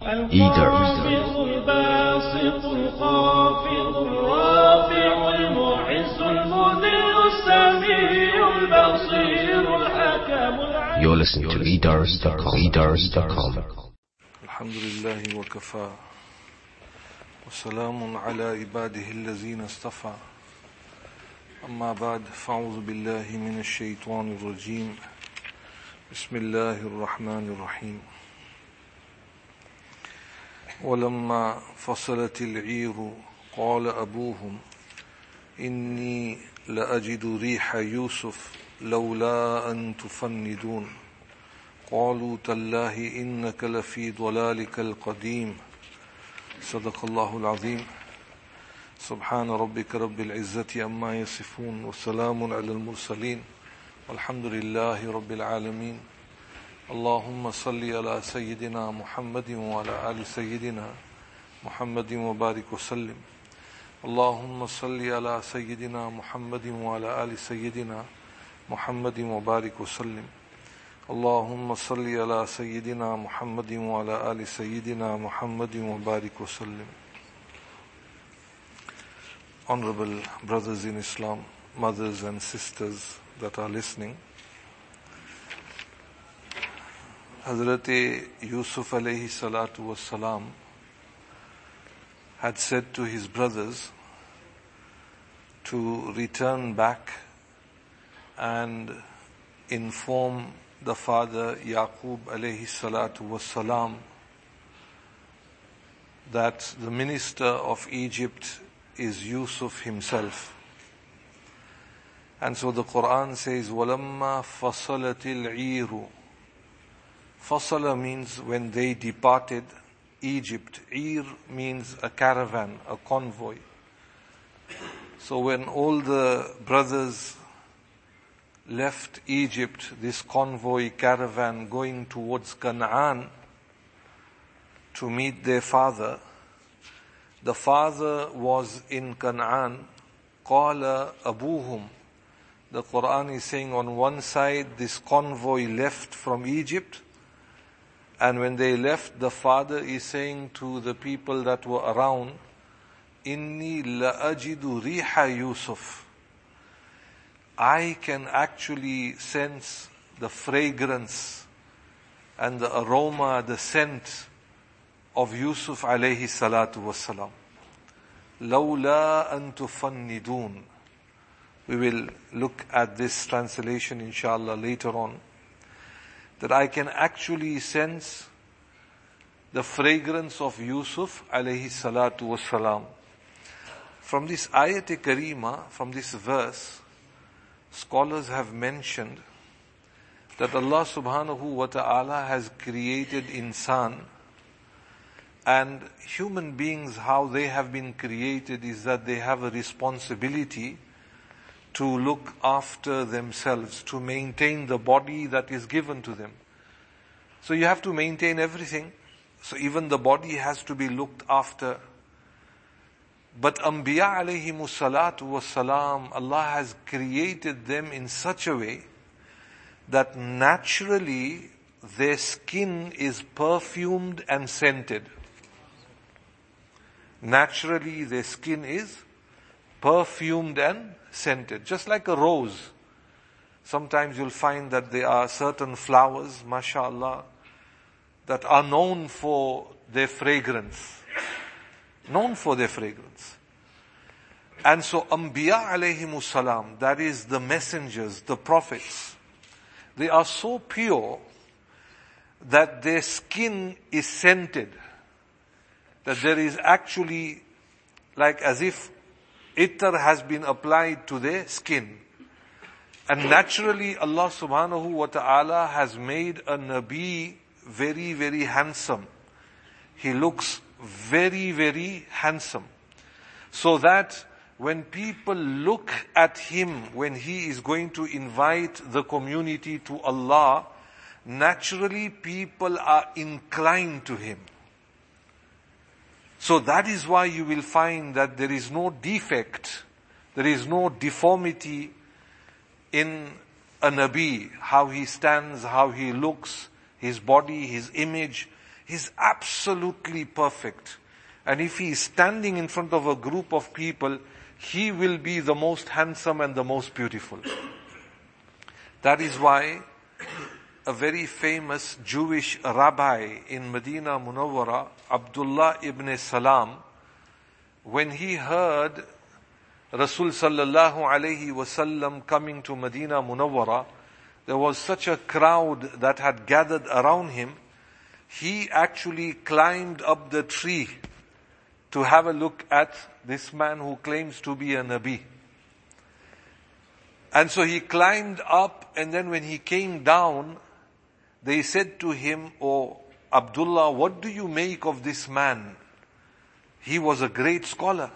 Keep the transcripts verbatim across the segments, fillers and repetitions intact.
الخافض الباسط الخافض الرافع المعز المذل السميع البصير الحكم العليم. You're listening to e dars dot com. e dars dot com. الحمد لله وكفى وسلام على عباده الذين اصطفى أما بعد فأعوذ بالله من الشيطان الرجيم بسم الله الرحمن الرحيم ولما فصلت العير قال أبوهم إني لأجد ريح يوسف لولا أن تفندون قالوا تالله إنك لفي ضلالك القديم صدق الله العظيم سبحان ربك رب العزة عما يصفون وسلام على المرسلين والحمد لله رب العالمين اللهم صل على سيدنا محمد وعلى آل سيدنا محمد وبارك وسلم اللهم صل على سيدنا محمد وعلى آل سيدنا محمد وبارك وسلم اللهم صل على سيدنا محمد وعلى آل سيدنا محمد وبارك وسلم. Honorable brothers in Islam, mothers and sisters that are listening, Hazrat Yusuf alayhi salatu was salam had said to his brothers to return back and inform the father Yaqub alayhi salatu was salam that the minister of Egypt is Yusuf himself. And so the Quran says, وَلَمَّا فَصَلَتِ الْعِيرُ. Fasala means when they departed Egypt. Ir means a caravan, a convoy. So when all the brothers left Egypt, this convoy caravan going towards Canaan to meet their father, the father was in Canaan. Qala abuhum. The Quran is saying on one side this convoy left from Egypt, and when they left, the father is saying to the people that were around, Inni la'ajidu riha Yusuf. I can actually sense the fragrance and the aroma, the scent of Yusuf alayhi salatu wassalam. Lawla an tufannidun. We will look at this translation inshallah later on. That I can actually sense the fragrance of Yusuf alayhi salatu wassalam. From this ayat-e-karima, from this verse, scholars have mentioned that Allah subhanahu wa ta'ala has created insan, and human beings, how they have been created is that they have a responsibility to look after themselves, to maintain the body that is given to them. So you have to maintain everything. So even the body has to be looked after. But Anbiya alayhimu salatu wassalam, Allah has created them in such a way that naturally their skin is perfumed and scented. Naturally their skin is perfumed and scented. Just like a rose. Sometimes you'll find that there are certain flowers, mashallah, that are known for their fragrance. Known for their fragrance. And so Anbiya alayhimu salam, that is the messengers, the prophets, they are so pure that their skin is scented. That there is actually like as if ittar has been applied to their skin. And naturally Allah subhanahu wa ta'ala has made a Nabi very, very handsome. He looks very, very handsome. So that when people look at him, when he is going to invite the community to Allah, naturally people are inclined to him. So that is why you will find that there is no defect, there is no deformity in a Nabi, how he stands, how he looks, his body, his image. He's absolutely perfect. And if he is standing in front of a group of people, he will be the most handsome and the most beautiful. That is why a very famous Jewish rabbi in Medina Munawwara, Abdullah ibn Salam, when he heard Rasul sallallahu alayhi wasallam coming to Medina Munawwara, there was such a crowd that had gathered around him, he actually climbed up the tree to have a look at this man who claims to be a Nabi. And so he climbed up, and then when he came down, they said to him, "Oh, Abdullah, what do you make of this man? He was a great scholar."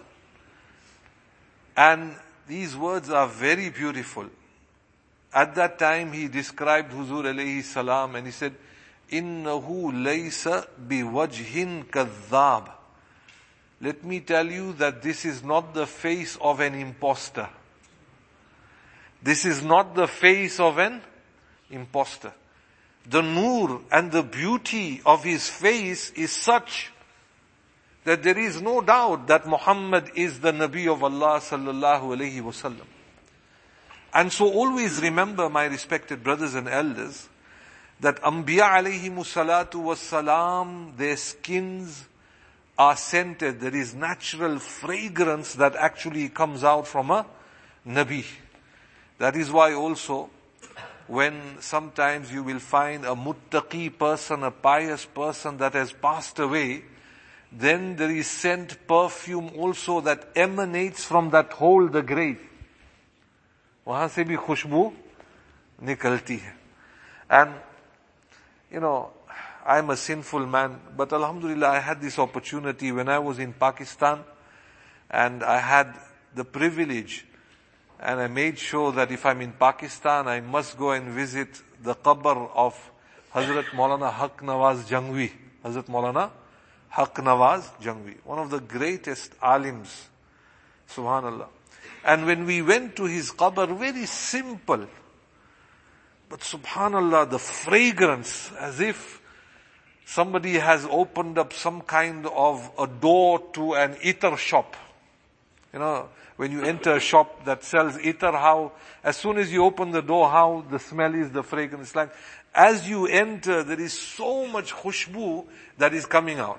And these words are very beautiful. At that time he described Huzur alayhi salam and he said, "Innahu laysa biwajhin kadhab." Let me tell you that this is not the face of an impostor. This is not the face of an impostor. The nur and the beauty of his face is such that there is no doubt that Muhammad is the Nabi of Allah sallallahu alayhi wasallam. And so always remember, my respected brothers and elders, that Anbiya alayhimu salatu wassalam, their skins are scented. There is natural fragrance that actually comes out from a Nabi. That is why also, when sometimes you will find a muttaqi person, a pious person that has passed away, then there is scent perfume also that emanates from that hole, the grave. Wahan se bhi khushboo nikalti hai. And, you know, I am a sinful man, but Alhamdulillah, I had this opportunity when I was in Pakistan, and I had the privilege, and I made sure that if I'm in Pakistan, I must go and visit the qabr of Hazrat Maulana Haq Nawaz Jangvi. Hazrat Maulana Haq Nawaz Jangvi, one of the greatest alims, subhanallah. And when we went to his qabr, very simple, but subhanallah, the fragrance, as if somebody has opened up some kind of a door to an ether shop. You know, when you enter a shop that sells ether, how, as soon as you open the door, how the smell is, the fragrance. Like, as you enter, there is so much khushbu that is coming out.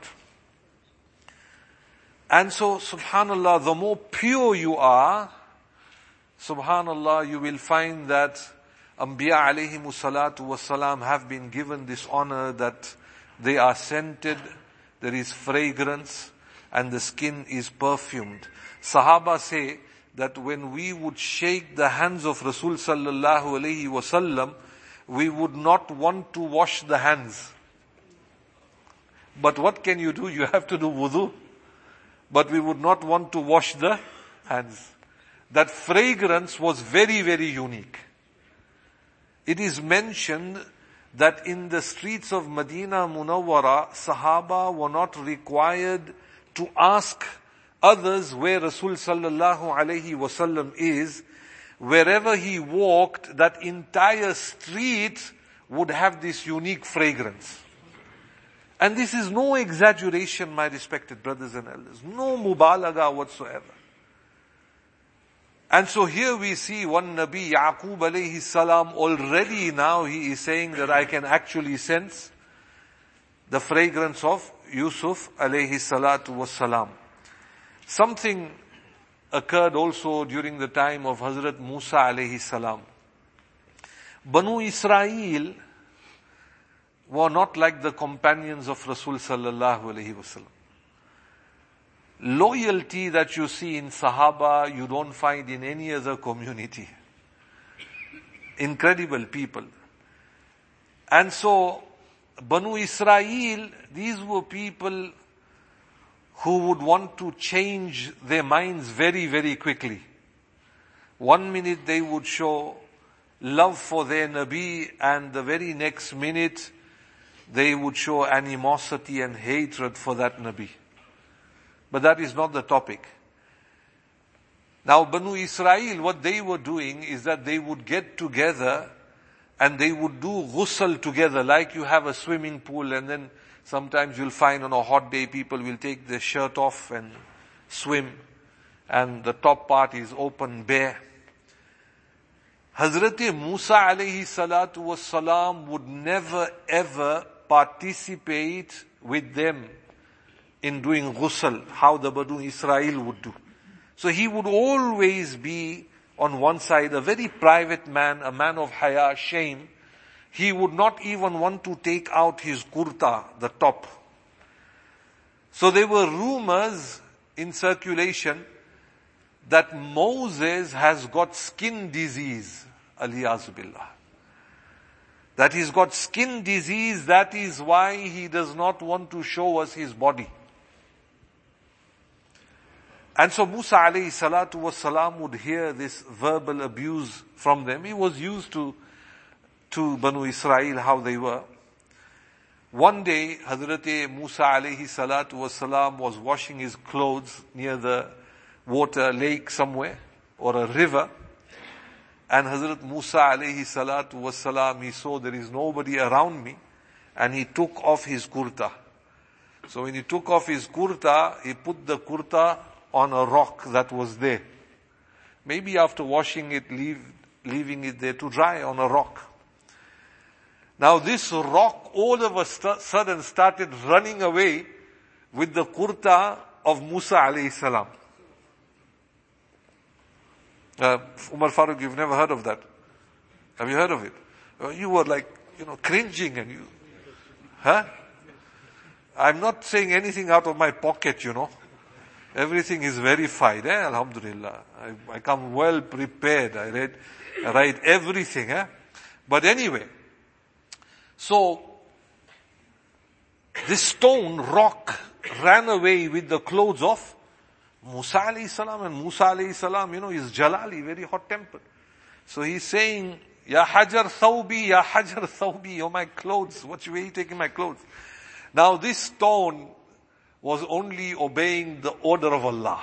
And so, subhanallah, the more pure you are, subhanallah, you will find that Anbiya alayhimu salatu wassalam have been given this honor that they are scented, there is fragrance, and the skin is perfumed. Sahaba say that when we would shake the hands of Rasul sallallahu alayhi wasallam, we would not want to wash the hands. But what can you do? You have to do wudu. But we would not want to wash the hands. That fragrance was very, very unique. It is mentioned that in the streets of Medina Munawwara, Sahaba were not required to ask others where Rasul sallallahu alayhi wasallam is. Wherever he walked, that entire street would have this unique fragrance. And this is no exaggeration, my respected brothers and elders. No mubalaga whatsoever. And so here we see one Nabi, Yaqub alayhi salam, already now he is saying that I can actually sense the fragrance of Yusuf alayhi salatu wassalam. Something occurred also during the time of Hazrat Musa alayhi salam. Banu Israel were not like the companions of Rasul sallallahu alayhi wasallam. Loyalty that you see in Sahaba, you don't find in any other community. Incredible people. And so, Banu Israel, these were people who would want to change their minds very, very quickly. One minute they would show love for their Nabi, and the very next minute they would show animosity and hatred for that Nabi. But that is not the topic. Now, Banu Israel, what they were doing is that they would get together and they would do ghusl together, like you have a swimming pool and then Sometimes you'll find on a hot day people will take their shirt off and swim, and the top part is open, bare. Hazrat Musa alayhi salatu was salam would never ever participate with them in doing ghusl, how the Banu Israel would do. So he would always be on one side, a very private man, a man of haya, shame. He would not even want to take out his kurta, the top. So there were rumors in circulation that Moses has got skin disease, aliyazu billah. That he's got skin disease, that is why he does not want to show us his body. And so Musa alayhi salatu was salam would hear this verbal abuse from them. He was used to, to Banu Israel, how they were. One day, Hazrat Musa alayhi salatu was salam was washing his clothes near the water lake somewhere, or a river. And Hazrat Musa alayhi salatu was salam, he saw there is nobody around me, and he took off his kurta. So when he took off his kurta, he put the kurta on a rock that was there. Maybe after washing it, leave, leaving it there to dry on a rock. Now this rock all of a st- sudden started running away with the kurta of Musa alayhi salam. Uh, Umar Farooq, you've never heard of that? Have you heard of it? Uh, you were like, you know, cringing and you, huh? I'm not saying anything out of my pocket, you know. Everything is verified, eh? Alhamdulillah. I, I come well prepared. I read, I write everything, eh? But anyway, so this stone rock ran away with the clothes of Musa alayhi salam, and Musa alayhi salam, you know, is Jalali, very hot tempered. So he's saying, Ya Hajar Thawbi, Ya Hajar Thawbi, oh my clothes, what you are you taking my clothes? Now this stone was only obeying the order of Allah.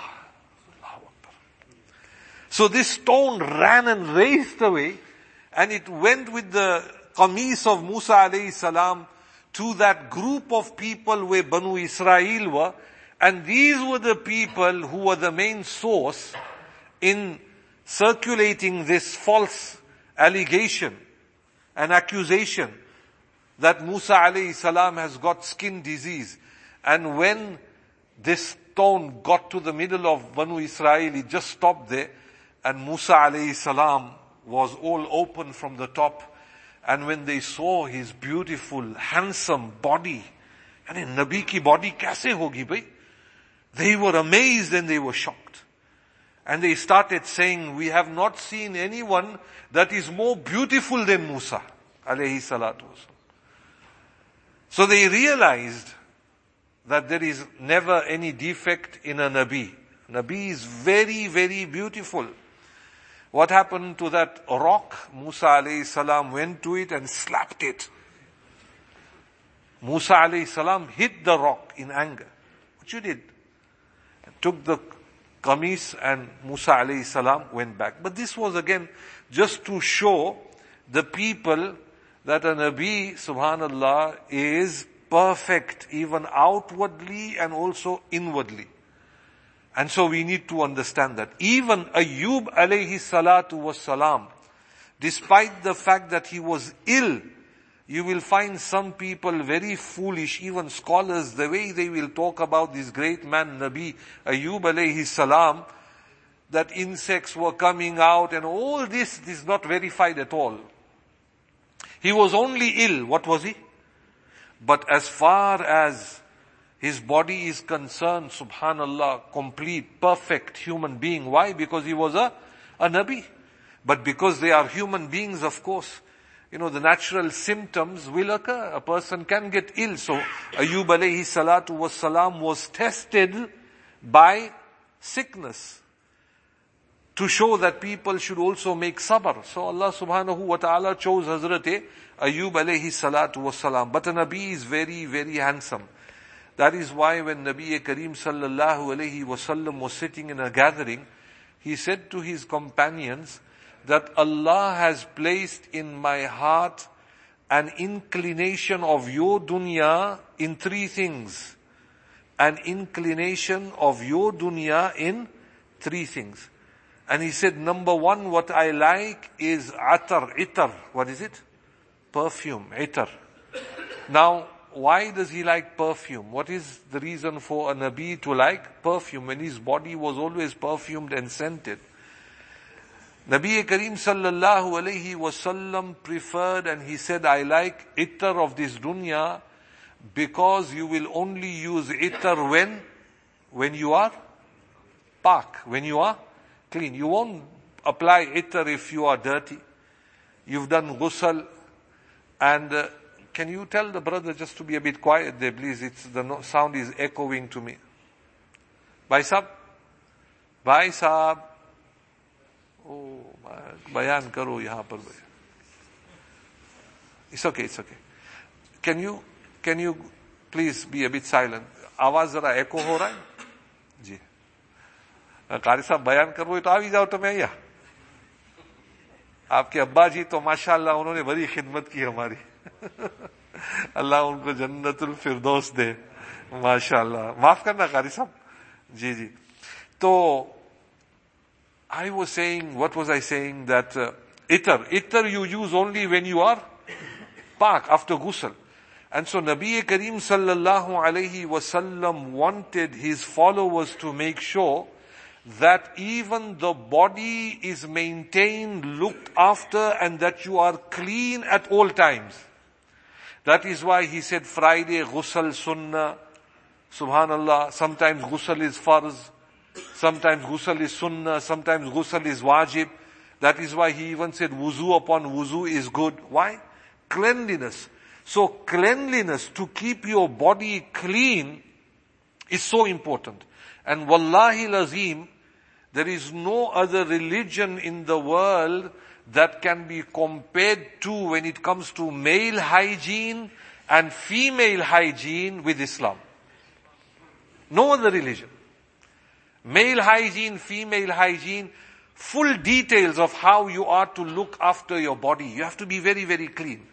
So this stone ran and raced away, and it went with the qamis of Musa alayhi salam to that group of people where Banu Israel were, and these were the people who were the main source in circulating this false allegation and accusation that Musa alayhi salam has got skin disease. And when this stone got to the middle of Banu Israel, it just stopped there, and Musa alayhi salam was all open from the top. And when they saw his beautiful, handsome body, and in Nabi ki body kaise hogi bhai? They were amazed and they were shocked. And they started saying, we have not seen anyone that is more beautiful than Musa alayhi salatu wasalam. So they realized that there is never any defect in a Nabi. Nabi is very, very beautiful. What happened to that rock? Musa alayhi salam went to it and slapped it. Musa alayhi salam hit the rock in anger. What you did? Took the qamis, and Musa alayhi salam went back. But this was again just to show the people that a Nabi, subhanallah, is perfect even outwardly and also inwardly. And so we need to understand that. Even Ayyub alayhi salatu was salam, despite the fact that he was ill, you will find some people very foolish, even scholars, the way they will talk about this great man, Nabi Ayyub alayhi salam, that insects were coming out and all this, this is not verified at all. He was only ill. What was he? But as far as his body is concerned, subhanallah, complete, perfect human being. Why? Because he was a, a Nabi. But because they are human beings, of course, you know, the natural symptoms will occur. A person can get ill. So Ayyub alayhi salatu was salam was tested by sickness to show that people should also make sabr. So Allah subhanahu wa ta'ala chose Hazrat Ayyub alayhi salatu was salam. But a Nabi is very, very handsome. That is why when Nabi Kareem sallallahu alayhi wasallam was sitting in a gathering, he said to his companions that Allah has placed in my heart an inclination of your dunya in three things. An inclination of your dunya in three things. And he said, number one, what I like is atar, itar. What is it? Perfume, itar. Now, why does he like perfume? What is the reason for a Nabi to like perfume when his body was always perfumed and scented? Nabi Kareem sallallahu alayhi wasallam preferred, and he said, I like itar of this dunya because you will only use itar when, when you are pak, when you are clean. You won't apply itar if you are dirty. You've done ghusl. And uh, can you tell the brother just to be a bit quiet there, please? It's the no, sound is echoing to me. Bhai Sahab? Bhai Sahab? Oh, bayan karo yahan par. It's okay, it's okay. Can you, can you please be a bit silent? आवाज जरा echo हो रहा है? जी. कारी साहब बयान करो तो आ भी जाओ तो मैं या आपके अब्बा जी तो माशाअल्लाह उन्होंने बड़ी खिदमत की हमारी अल्लाह उनको जन्नतुल फिरदौस दे माशाअल्लाह माफ करना कारी साहब जी जी तो I was saying, what was I saying? That uh, itar, itar you use only when you are pak, after ghusl. And so Nabi Kareem sallallahu alayhi wasallam wanted his followers to make sure that even the body is maintained, looked after, and that you are clean at all times. That is why he said Friday ghusl sunnah, subhanallah, sometimes ghusl is farz, sometimes ghusl is sunnah, sometimes ghusl is wajib. That is why he even said wuzu upon wuzu is good. Why? Cleanliness. So cleanliness, to keep your body clean, is so important. And wallahi lazim, there is no other religion in the world that can be compared to when it comes to male hygiene and female hygiene with Islam. No other religion. Male hygiene, female hygiene, full details of how you are to look after your body. You have to be very, very clean.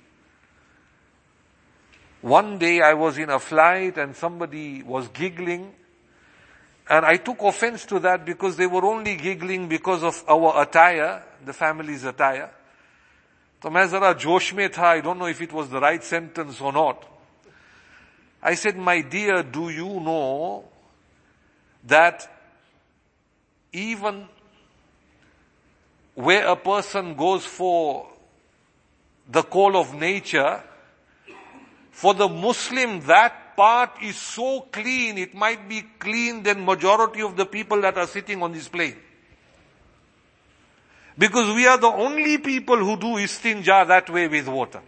One day I was in a flight and somebody was giggling, and I took offense to that because they were only giggling because of our attire, the family's attire. So main zara josh mein tha, I don't know if it was the right sentence or not. I said, my dear, do you know that even where a person goes for the call of nature, for the Muslim, that part is so clean, it might be clean than majority of the people that are sitting on this plane. Because we are the only people who do istinja that way with water.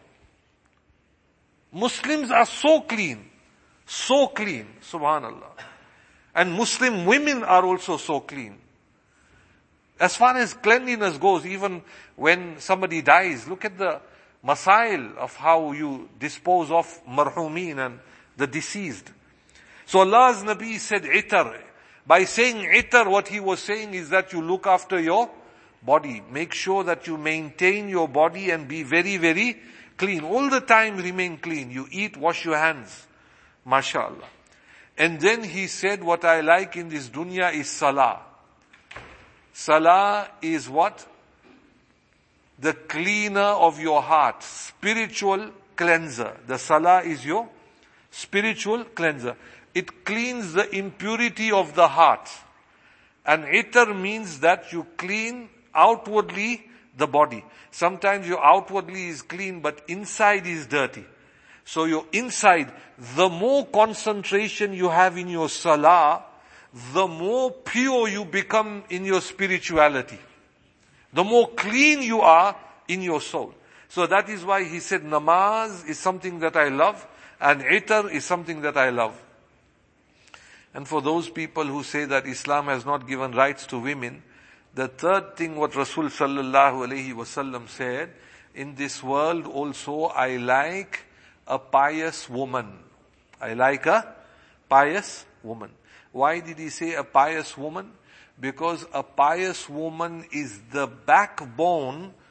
Muslims are so clean, so clean, subhanallah. And Muslim women are also so clean. As far as cleanliness goes, even when somebody dies, look at the masail of how you dispose of marhumeen and the deceased. So Allah's Nabi said itar. By saying itar, what he was saying is that you look after your body. Make sure that you maintain your body and be very, very clean. All the time remain clean. You eat, wash your hands. MashaAllah. And then he said, what I like in this dunya is salah. Salah is what? The cleaner of your heart. Spiritual cleanser. The salah is your spiritual cleanser. It cleans the impurity of the heart. And itar means that you clean outwardly the body. Sometimes your outwardly is clean, but inside is dirty. So your inside, the more concentration you have in your salah, the more pure you become in your spirituality. The more clean you are in your soul. So that is why he said namaz is something that I love, and itar is something that I love. And for those people who say that Islam has not given rights to women, the third thing what Rasul sallallahu alayhi wasallam said, in this world also I like a pious woman. I like a pious woman. Why did he say a pious woman? Because a pious woman is the backbone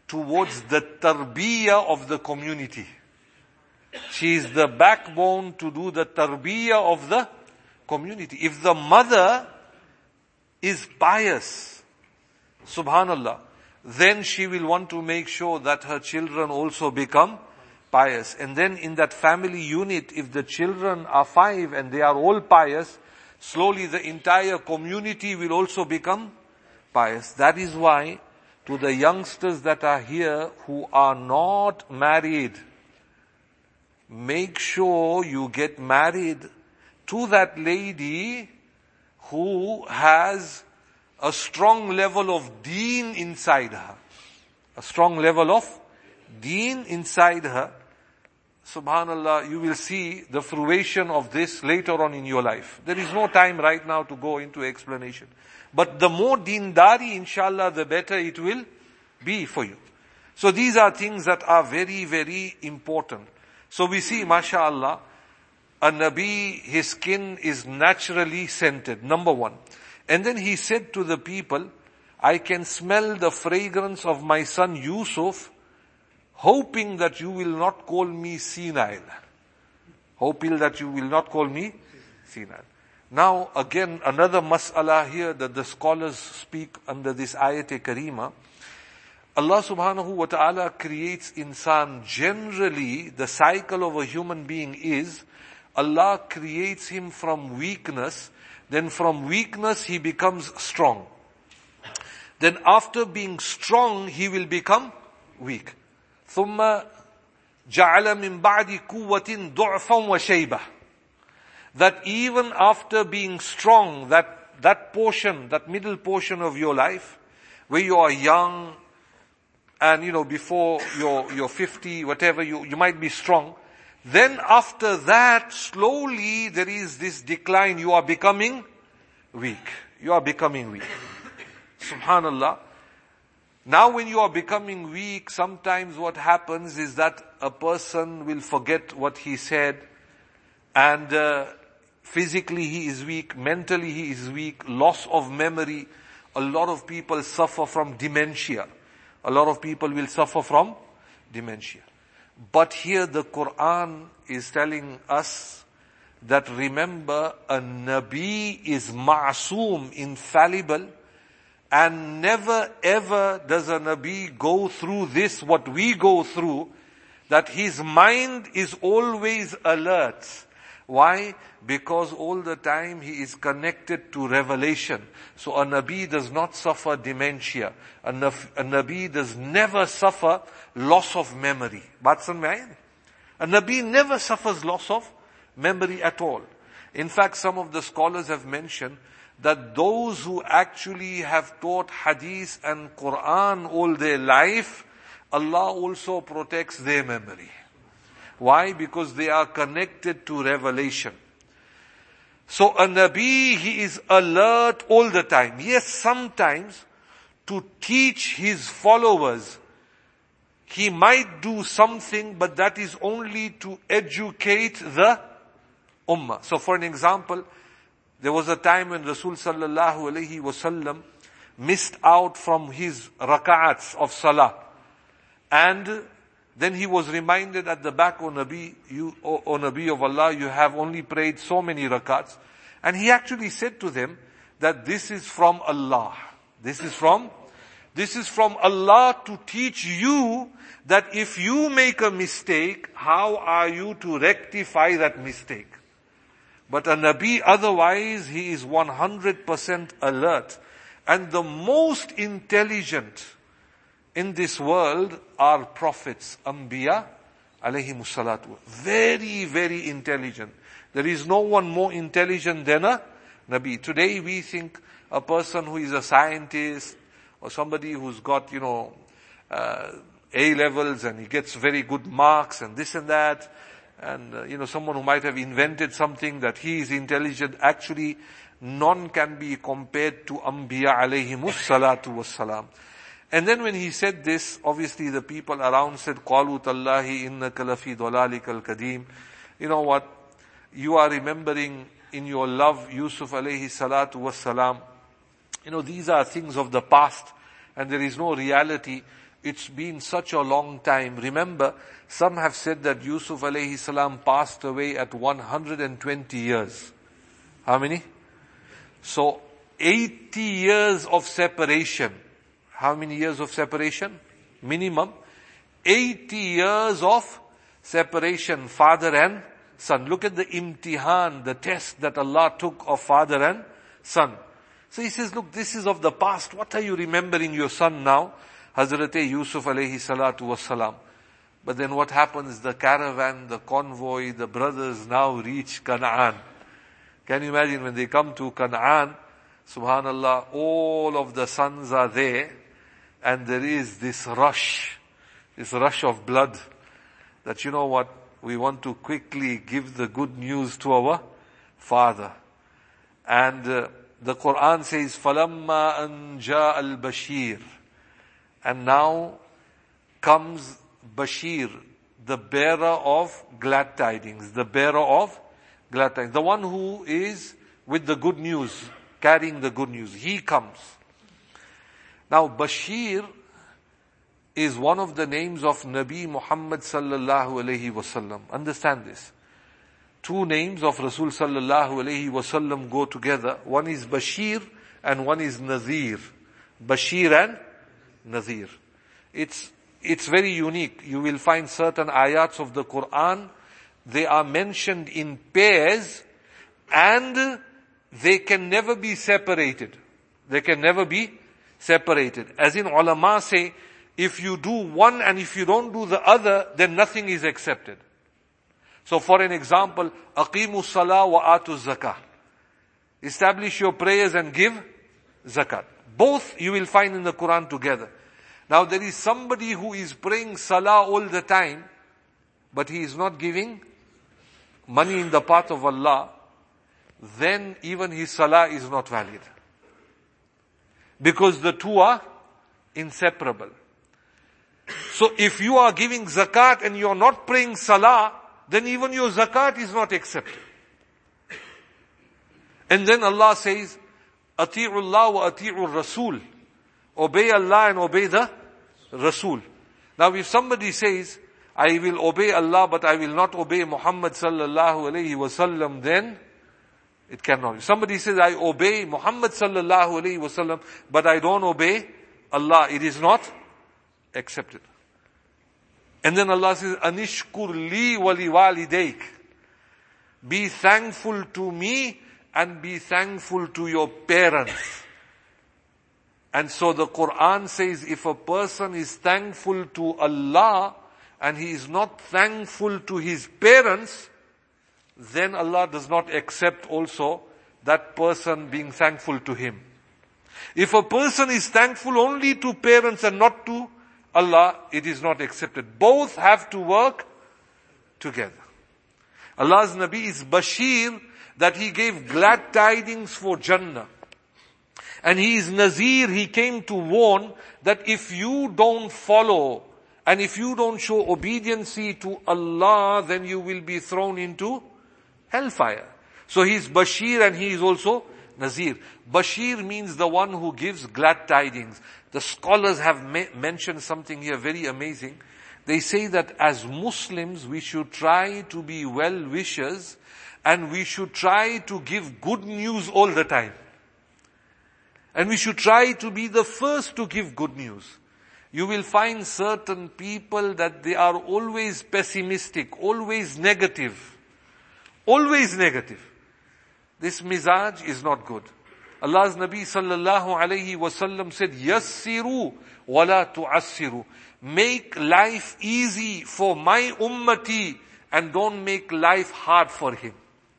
towards the tarbiyah of the community. She is the backbone to do the tarbiyah of the community. If the mother is pious, subhanallah, then she will want to make sure that her children also become pious. And then in that family unit, if the children are five and they are all pious, slowly the entire community will also become pious. That is why to the youngsters that are here who are not married, make sure you get married to that lady who has a strong level of deen inside her. A strong level of deen inside her. Subhanallah, you will see the fruition of this later on in your life. There is no time right now to go into explanation. But the more deendari, inshallah, the better it will be for you. So these are things that are very, very important. So we see, mashallah, a Nabi, his skin is naturally scented, number one. And then he said to the people, I can smell the fragrance of my son Yusuf, hoping that you will not call me senile. Hoping that you will not call me senile. Now again, another mas'ala here that the scholars speak under this ayat-e karima. Allah subhanahu wa ta'ala creates insan. Generally, the cycle of a human being is, Allah creates him from weakness, then from weakness he becomes strong. Then after being strong, he will become weak. ثُمَّ جَعَلَ مِن بَعْدِ قُوَّةٍ ضُعْفًا وَشَيْبَةً. That even after being strong, that, that portion, that middle portion of your life, where you are young, and you know, before you're, you're fifty, whatever, you, you might be strong. Then after that, slowly there is this decline. You are becoming weak. You are becoming weak. Subhanallah. Now when you are becoming weak, sometimes what happens is that a person will forget what he said, and uh, physically he is weak, mentally he is weak, loss of memory. A lot of people suffer from dementia. A lot of people will suffer from dementia. But here the Quran is telling us that, remember, a Nabi is ma'soom, infallible, and never ever does a Nabi go through this, what we go through, that his mind is always alert. Why? Because all the time he is connected to revelation. So a Nabi does not suffer dementia. A, naf- a Nabi does never suffer loss of memory. Batsan mein? A Nabi never suffers loss of memory at all. In fact, some of the scholars have mentioned that those who actually have taught hadith and Quran all their life, Allah also protects their memory. Why? Because they are connected to revelation. So a Nabi, he is alert all the time. Yes, sometimes to teach his followers, he might do something, but that is only to educate the ummah. So for an example, there was a time when Rasul sallallahu alayhi wasallam missed out from his rak'ats of salah. And then he was reminded at the back, O Nabi, you, O, o Nabi of Allah, you have only prayed so many rakats. And he actually said to them that this is from Allah. This is from, this is from Allah to teach you that if you make a mistake, how are you to rectify that mistake? But a Nabi, otherwise, he is one hundred percent alert. And the most intelligent in this world are prophets, Anbiya, alayhimus salatu. Very, very intelligent. There is no one more intelligent than a Nabi. Today we think a person who is a scientist, or somebody who's got, you know, uh, A levels and he gets very good marks and this and that, and uh, you know, someone who might have invented something, that he is intelligent. Actually, none can be compared to Anbiya alayhimus salatu wassalam. And then when he said this, obviously the people around said, قَالُوا تَاللَّهِ إِنَّكَ لَفِي ضَلَالِكَ الْقَدِيمِ. You know what? You are remembering in your love Yusuf alayhi salatu wassalam. You know, these are things of the past, and there is no reality. it's been such a long time. Remember, some have said that Yusuf alayhi salam passed away at one hundred twenty years. How many? So, eighty years of separation. How many years of separation? Minimum. eighty years of separation, father and son. Look at the imtihan, the test that Allah took of father and son. So he says, look, this is of the past. What are you remembering your son now? Hazrat Yusuf alayhi salatu wassalam. But then what happens? The caravan, the convoy, the brothers now reach Canaan. Can you imagine when they come to Canaan? Subhanallah, all of the sons are there. And there is this rush, this rush of blood. That you know what? We want to quickly give the good news to our father. And uh, the Quran says, فَلَمَّا أَنْ جَاءَ الْبَشِيرُ. And now comes Bashir, the bearer of glad tidings, the bearer of glad tidings, the one who is with the good news, carrying the good news. He comes. Now Bashir is one of the names of Nabi Muhammad sallallahu alayhi wasallam. Understand this. Two names of Rasul sallallahu alayhi wasallam go together. One is Bashir and one is Nazir. Bashir and Nazir. It's, it's very unique. You will find certain ayats of the Quran, they are mentioned in pairs and they can never be separated. They can never be separated. As in ulama say, if you do one and if you don't do the other, then nothing is accepted. So for an example, aqimu salah wa atu zakah. Establish your prayers and give zakat. Both you will find in the Quran together. Now there is somebody who is praying salah all the time, but he is not giving money in the path of Allah, then even his salah is not valid. Because the two are inseparable. So if you are giving zakat and you are not praying salah, then even your zakat is not accepted. And then Allah says, Ati'u Allah wa ati'u Rasul. Obey Allah and obey the Rasul. Now if somebody says, I will obey Allah but I will not obey Muhammad sallallahu alayhi wasallam, then it cannot. If somebody says, I obey Muhammad sallallahu alayhi wasallam but I don't obey Allah, it is not accepted. And then Allah says, Anishkur li wali walidaik. Be thankful to me and be thankful to your parents. And so the Quran says, if a person is thankful to Allah and he is not thankful to his parents, then Allah does not accept also that person being thankful to him. If a person is thankful only to parents and not to Allah, it is not accepted. Both have to work together. Allah's Nabi is Bashir, that he gave glad tidings for Jannah. And he is Nazir, he came to warn that if you don't follow and if you don't show obedience to Allah, then you will be thrown into hellfire. So he is Bashir and he is also Nazir. Bashir means the one who gives glad tidings. The scholars have ma- mentioned something here very amazing. They say that as Muslims, we should try to be well-wishers and we should try to give good news all the time. And we should try to be the first to give good news. You will find certain people that they are always pessimistic, always negative. Always negative. This mizaj is not good. Allah's Nabi sallallahu alayhi wasallam said, Yassiru wala tu'assiru. Make life easy for my ummati and don't make life hard for him.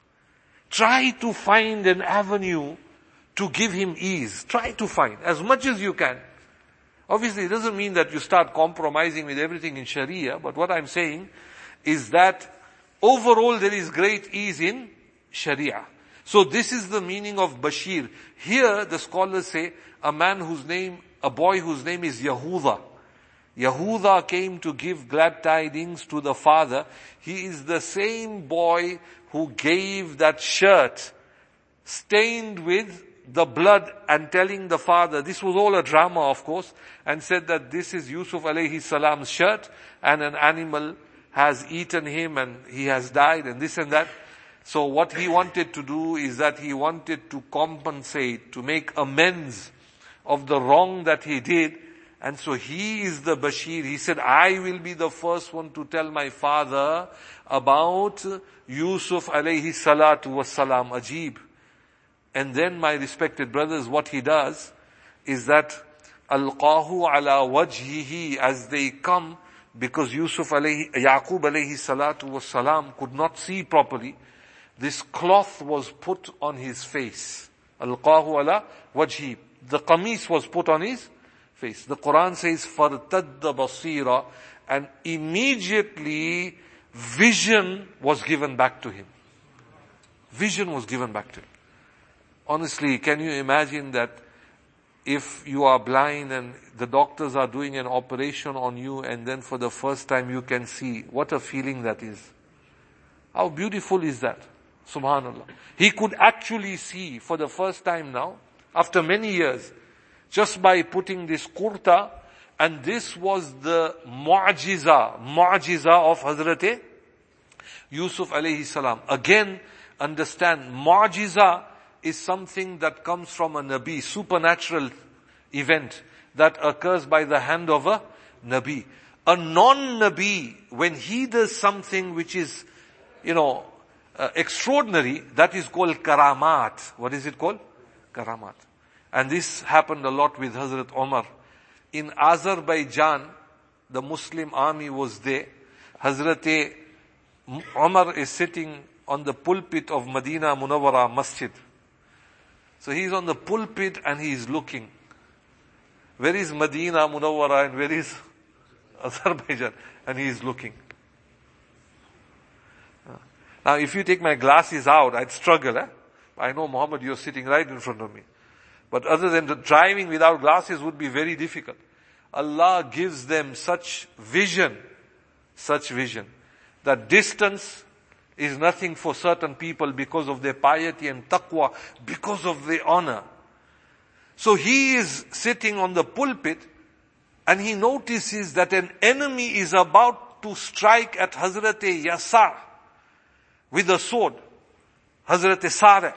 Try to find an avenue to give him ease. Try to find as much as you can. Obviously it doesn't mean that you start compromising with everything in Sharia, but what I'm saying is that overall there is great ease in Sharia. So this is the meaning of Bashir. Here the scholars say a man whose name, a boy whose name is Yahuda. Yahuda came to give glad tidings to the father. He is the same boy who gave that shirt stained with the blood and telling the father, this was all a drama of course, and said that this is Yusuf alayhi salam's shirt and an animal has eaten him and he has died and this and that. So what he wanted to do is that he wanted to compensate, to make amends of the wrong that he did. And so he is the Bashir. He said, I will be the first one to tell my father about Yusuf alayhi salatu wassalam, Ajib. And then my respected brothers, what he does is that alqahu ala wajhihi, as they come, because Yusuf alayhi, Yaqub alayhi salatu wassalam could not see properly, this cloth was put on his face. Alqahu ala wajhi. The qamis was put on his face. The Quran says, فَارْتَدَّ بَصِيرًا, and immediately vision was given back to him. Vision was given back to him. Honestly, can you imagine that if you are blind and the doctors are doing an operation on you and then for the first time you can see, what a feeling that is. How beautiful is that? Subhanallah. He could actually see for the first time now, after many years, just by putting this kurta, and this was the mu'jiza, mu'jiza of Hazrat Yusuf alayhi salam. Again, understand, mu'jiza is something that comes from a Nabi, supernatural event that occurs by the hand of a Nabi. A non-Nabi, when he does something which is, you know, uh, extraordinary, that is called karamat. What is it called? Karamat. And this happened a lot with Hazrat Umar. In Azerbaijan, the Muslim army was there. Hazrat Umar is sitting on the pulpit of Medina Munawwara Masjid. So he's on the pulpit and he's looking. Where is Medina Munawwara and where is Azerbaijan? And he's looking. Now if you take my glasses out, I'd struggle. Eh? I know, Muhammad, you're sitting right in front of me. But other than the driving without glasses would be very difficult. Allah gives them such vision, such vision, that distance is nothing for certain people because of their piety and taqwa, because of their honor. So he is sitting on the pulpit and he notices that an enemy is about to strike at Hazrat Yasar with a sword. Hazrat Sari'.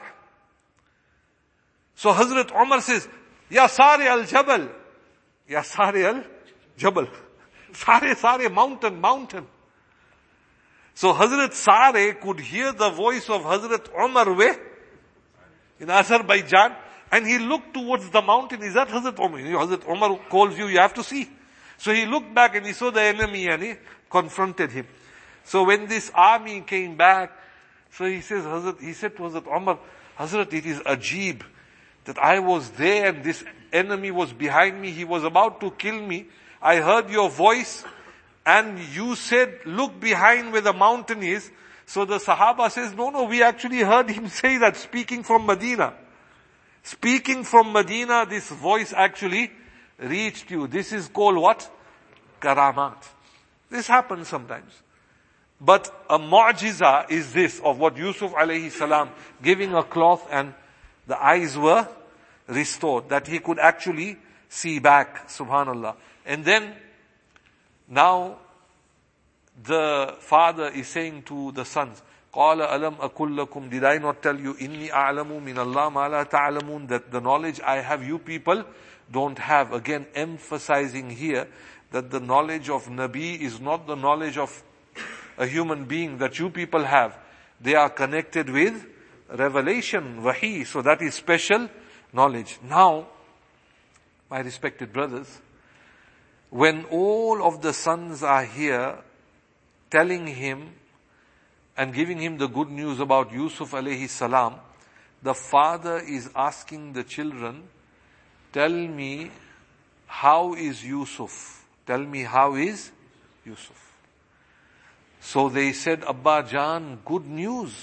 So Hazrat Umar says, Ya Sari al-Jabal. Ya Sari al-Jabal. Sari, Sari, mountain, mountain. So Hazrat Sari could hear the voice of Hazrat Umar where? In Azerbaijan. And he looked towards the mountain. Is that Hazrat Umar? You know, Hazrat Umar calls you, you have to see. So he looked back and he saw the enemy and he confronted him. So when this army came back, so he says, Hazrat, he said to Hazrat Umar, Hazrat, it is ajib that I was there and this enemy was behind me. He was about to kill me. I heard your voice and you said, look behind where the mountain is. So the Sahaba says, no, no, we actually heard him say that, speaking from Medina. Speaking from Medina, this voice actually reached you. This is called what? Karamat. This happens sometimes. But a mu'jiza is this, of what Yusuf alayhi salam, giving a cloth and the eyes were restored, that he could actually see back, subhanallah. And then, now, the father is saying to the sons, قَالَ أَلَمْ أَكُلْ لَكُمْ, did I not tell you, إِنِّي أَعْلَمُ مِنَ اللَّهِ مَا لَا تَعْلَمُونَ, that the knowledge I have you people don't have. Again, emphasizing here that the knowledge of Nabi is not the knowledge of a human being that you people have. They are connected with revelation, wahi, so that is special knowledge. Now, my respected brothers, when all of the sons are here telling him and giving him the good news about Yusuf alayhi salam, the father is asking the children, tell me, how is Yusuf? Tell me, how is Yusuf? So they said, Abba Jan, good news.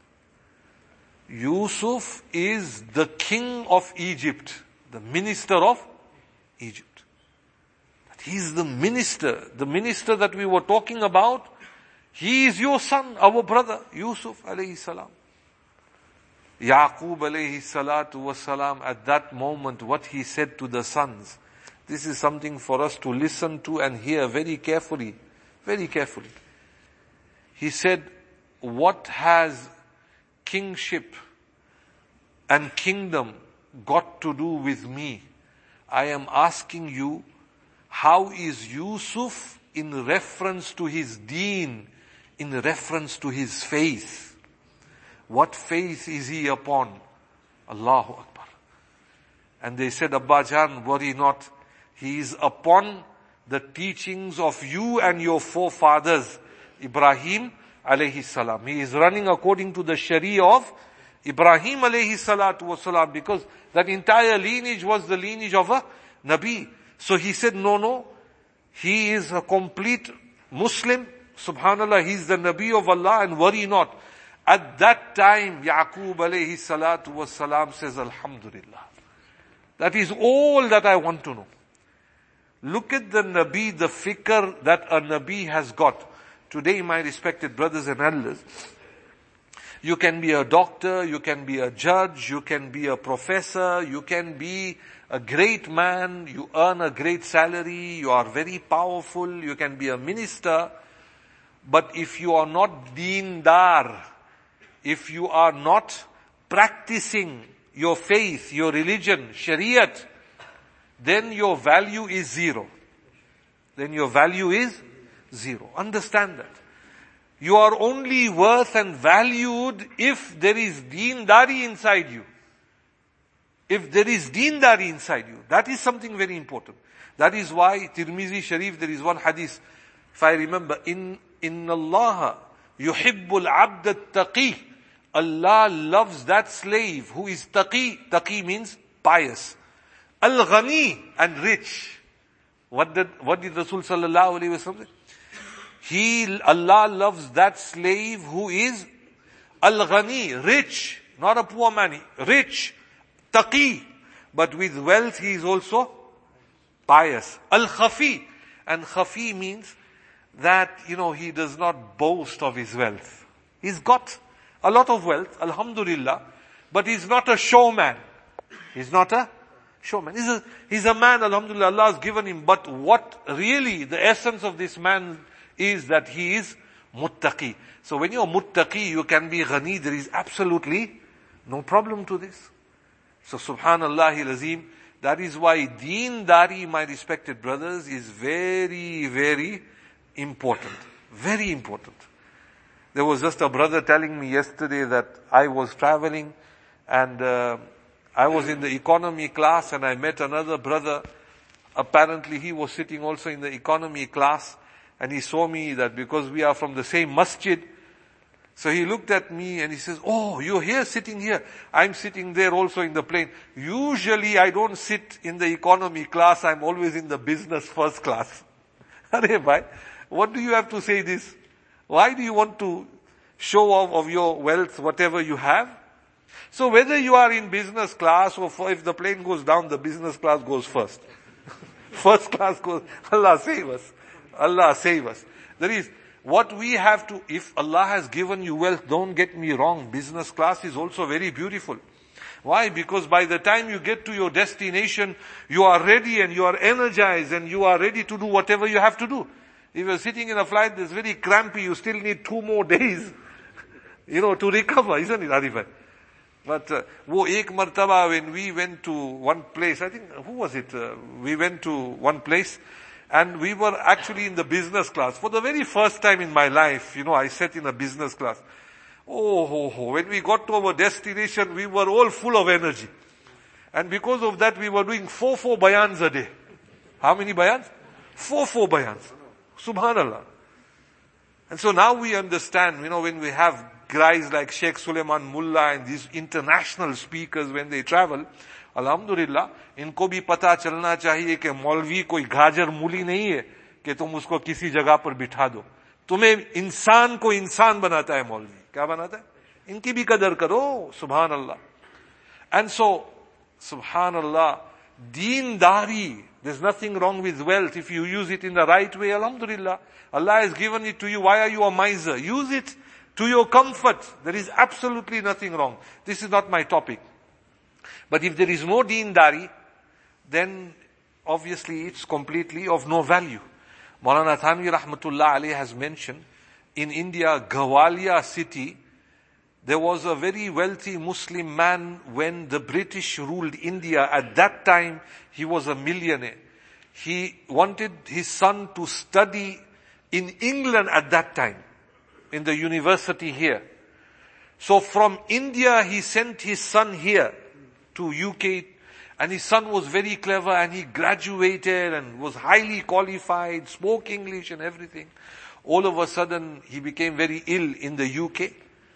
Yusuf is the king of Egypt, the minister of Egypt. He is the minister, the minister that we were talking about. He is your son, our brother, Yusuf alayhi salam. Yaqub alayhi salatu wasalam, at that moment, what he said to the sons, this is something for us to listen to and hear very carefully, very carefully. He said, what has kingship and kingdom got to do with me? I am asking you, how is Yusuf in reference to his deen, in reference to his faith? What faith is he upon? Allahu Akbar. And they said, Abba Jan, worry not. He is upon the teachings of you and your forefathers, Ibrahim alayhi salam. He is running according to the Sharia of Ibrahim alayhi salatu wasalam, because that entire lineage was the lineage of a Nabi. So he said, no, no, he is a complete Muslim. Subhanallah, he is the Nabi of Allah, and worry not. At that time, Yaqub alayhi salatu wasalam says, Alhamdulillah. That is all that I want to know. Look at the Nabi, the fikr that a Nabi has got. Today, my respected brothers and elders, you can be a doctor, you can be a judge, you can be a professor, you can be a great man, you earn a great salary, you are very powerful, you can be a minister. But if you are not deendar, if you are not practicing your faith, your religion, Shariat, then your value is zero. Then your value is zero. Understand that. You are only worth and valued if there is deendari inside you. If there is deendari inside you. That is something very important. That is why Tirmizi Sharif, there is one hadith, if I remember, in Inna Allah yuhibbul abd at-taqi. Allah loves that slave who is taqi. Taqi means pious. Al-ghani, and rich. What did, what did Rasul sallallahu alayhi wa sallam say? He, Allah loves that slave who is al-ghani, rich, not a poor man, rich, taqi, but with wealth he is also pious. Al-khafi, and khafi means that, you know, he does not boast of his wealth. He's got a lot of wealth, alhamdulillah, but he's not a showman. He's not a showman. He's a, he's a man, alhamdulillah, Allah has given him, but what really, the essence of this man is that he is muttaqi. So when you're muttaqi, you can be ghani. There is absolutely no problem to this. So subhanallah al-azim, that is why deendari, my respected brothers, is very, very important. Very important. There was just a brother telling me yesterday that I was traveling and uh, I was in the economy class and I met another brother. Apparently he was sitting also in the economy class. And he saw me that because we are from the same masjid. So he looked at me and he says, oh, you're here sitting here. I'm sitting there also in the plane. Usually I don't sit in the economy class. I'm always in the business first class. Arey bhai, what do you have to say this? Why do you want to show off of your wealth, whatever you have? So whether you are in business class or if the plane goes down, the business class goes first. First class goes, Allah save us. Allah save us. There is, what we have to, if Allah has given you wealth, don't get me wrong, business class is also very beautiful. Why? Because by the time you get to your destination, you are ready and you are energized and you are ready to do whatever you have to do. If you're sitting in a flight that's very crampy, you still need two more days, you know, to recover, isn't it, Arifat? But, uh, wo ek martaba, when we went to one place, I think, who was it? Uh, we went to one place, and we were actually in the business class. For the very first time in my life, you know, I sat in a business class. Oh, ho, ho. When we got to our destination, we were all full of energy. And because of that, we were doing four, four bayans a day. How many bayans? Four, four bayans. Subhanallah. And so now we understand, you know, when we have guys like Sheikh Suleiman Mullah and these international speakers when they travel, Alhamdulillah, इनको भी पता चलना चाहिए कि मौलवी कोई गाजर मूली नहीं है कि तुम उसको किसी जगह पर बिठा दो. तुम्हें इंसान को इंसान बनाता है मौलवी. क्या बनाता है? इनकी भी कदर करो. Subhanallah. And so, Subhanallah, deendari, there's nothing wrong with wealth if you use it in the right way. Alhamdulillah. Allah has given it to you. Why are you a miser? Use it to your comfort. There is absolutely nothing wrong. This is not my topic. But if there is no deendari, then obviously it's completely of no value. Maulana Thanvi Rahmatullah Ali has mentioned, in India, Gavalia city, there was a very wealthy Muslim man when the British ruled India. At that time, he was a millionaire. He wanted his son to study in England at that time, in the university here. So from India, he sent his son here to U K, and his son was very clever, and he graduated and was highly qualified, spoke English and everything. All of a sudden, he became very ill in the U K.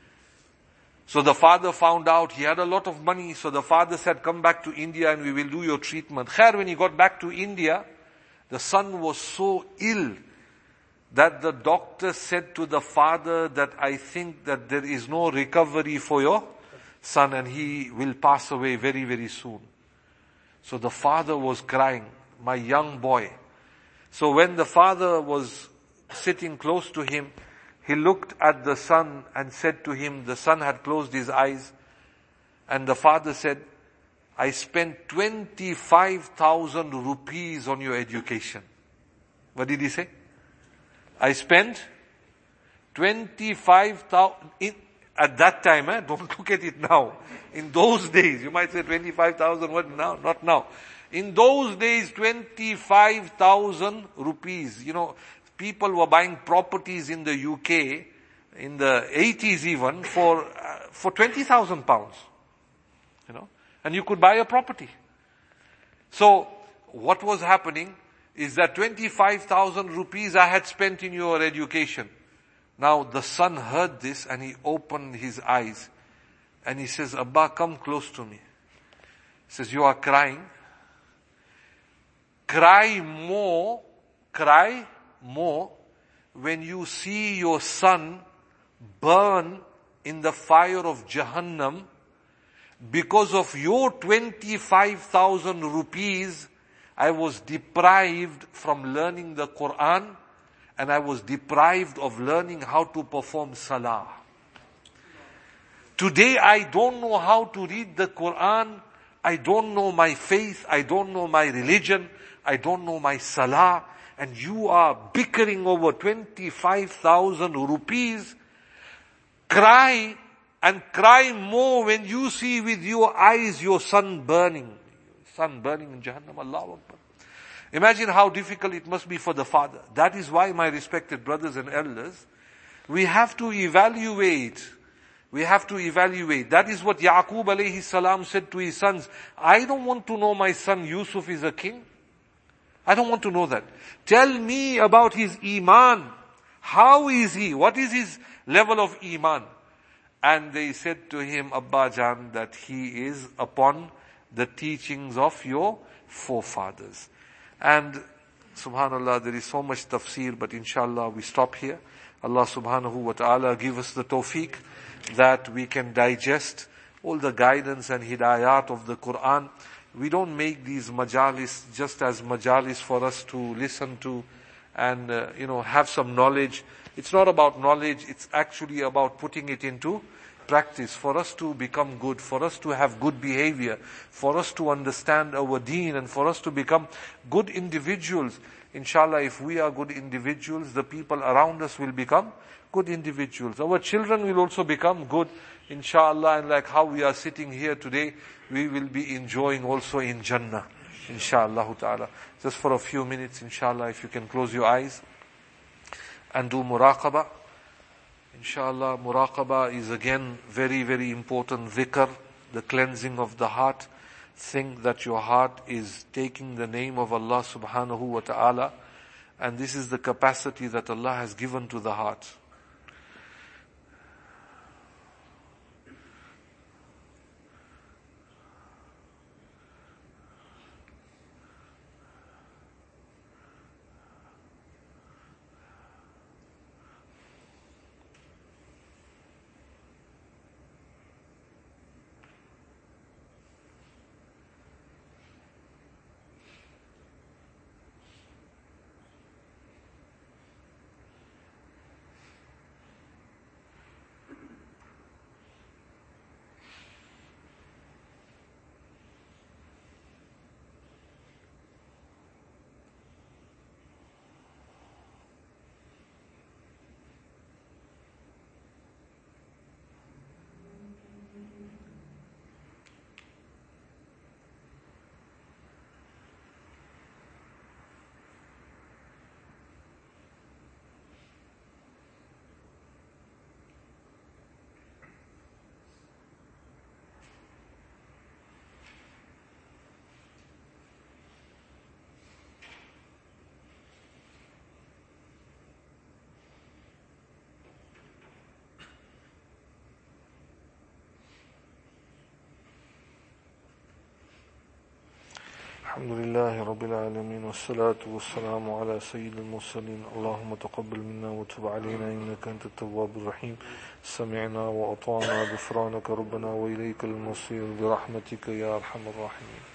So the father found out he had a lot of money, so the father said, come back to India and we will do your treatment. Khair, when he got back to India, the son was so ill that the doctor said to the father that I think that there is no recovery for your son and he will pass away very, very soon. So the father was crying, my young boy. So when the father was sitting close to him, he looked at the son and said to him, the son had closed his eyes, and the father said, I spent twenty-five thousand rupees on your education. What did he say? I spent twenty-five thousand, at that time, eh? Don't look at it now. In those days, you might say twenty-five thousand, what now? Not now. In those days, twenty-five thousand rupees, you know, people were buying properties in the U K, in the eighties even, for, uh, for twenty thousand pounds. You know, and you could buy a property. So, what was happening is that twenty-five thousand rupees I had spent in your education. Now, the son heard this and he opened his eyes and he says, Abba, come close to me. He says, you are crying. Cry more, cry more when you see your son burn in the fire of Jahannam because of your twenty-five thousand rupees. I was deprived from learning the Quran and I was deprived of learning how to perform salah. Today I don't know how to read the Quran. I don't know my faith. I don't know my religion. I don't know my salah. And you are bickering over twenty-five thousand rupees. Cry and cry more when you see with your eyes your son burning. Son burning in Jahannam. Allahu Akbar. Imagine how difficult it must be for the father. That is why, my respected brothers and elders, we have to evaluate. We have to evaluate. That is what Yaqub alayhi salam said to his sons. I don't want to know my son Yusuf is a king. I don't want to know that. Tell me about his iman. How is he? What is his level of iman? And they said to him, Abba Jan, that he is upon the teachings of your forefathers. And subhanallah, there is so much tafsir, but inshallah we stop here. Allah subhanahu wa ta'ala give us the tawfiq that we can digest all the guidance and hidayat of the Quran. We don't make these majalis just as majalis for us to listen to and, uh, you know, have some knowledge. It's not about knowledge, it's actually about putting it into practice, for us to become good, for us to have good behavior, for us to understand our deen, and for us to become good individuals. Inshallah, if we are good individuals, the people around us will become good individuals. Our children will also become good, inshallah, and like how we are sitting here today, we will be enjoying also in Jannah, inshallah ta'ala. Just for a few minutes, inshallah, if you can close your eyes and do muraqabah. Inshallah, muraqabah is again very, very important dhikr, the cleansing of the heart. Think that your heart is taking the name of Allah subhanahu wa ta'ala, and this is the capacity that Allah has given to the heart. الحمد لله رب العالمين والصلاة والسلام على سيد المرسلين. اللهم تقبل منا وتب علينا إنك أنت التواب الرحيم. سمعنا وأطعنا غفرانك ربنا وإليك المصير برحمتك يا أرحم الراحمين.